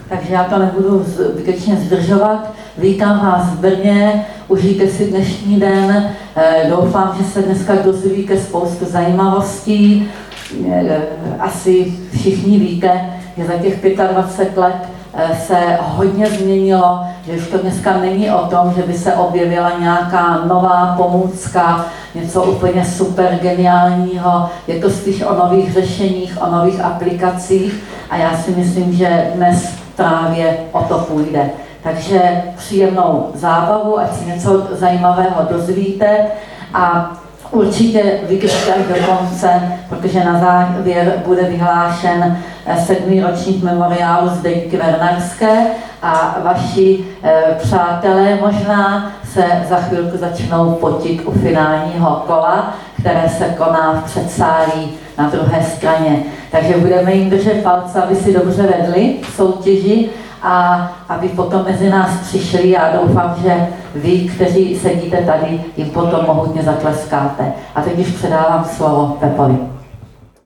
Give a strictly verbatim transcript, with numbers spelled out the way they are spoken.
takže já to nebudu zbytečně zdržovat. Vítám vás v Brně, užijte si dnešní den, doufám, že se dneska dozvíte spoustu zajímavostí. Asi všichni víte, že za těch dvacet pět let se hodně změnilo, že už to dneska není o tom, že by se objevila nějaká nová pomůcka, něco úplně super geniálního, je to spíš o nových řešeních, o nových aplikacích a já si myslím, že dnes právě o to půjde. Takže příjemnou zábavu, ať si něco zajímavého dozvíte a určitě vydržte až do konce, protože na závěr bude vyhlášen sedmý ročník memoriálu Zdeňky Vernarské a vaši e, přátelé možná se za chvilku začnou potit u finálního kola, které se koná v předsálí na druhé straně. Takže budeme jim držet palce, aby si dobře vedli v soutěži a aby potom mezi nás přišli. Já doufám, že vy, kteří sedíte tady, jim potom mohutně zatleskáte. A teď už předávám slovo Pepovi.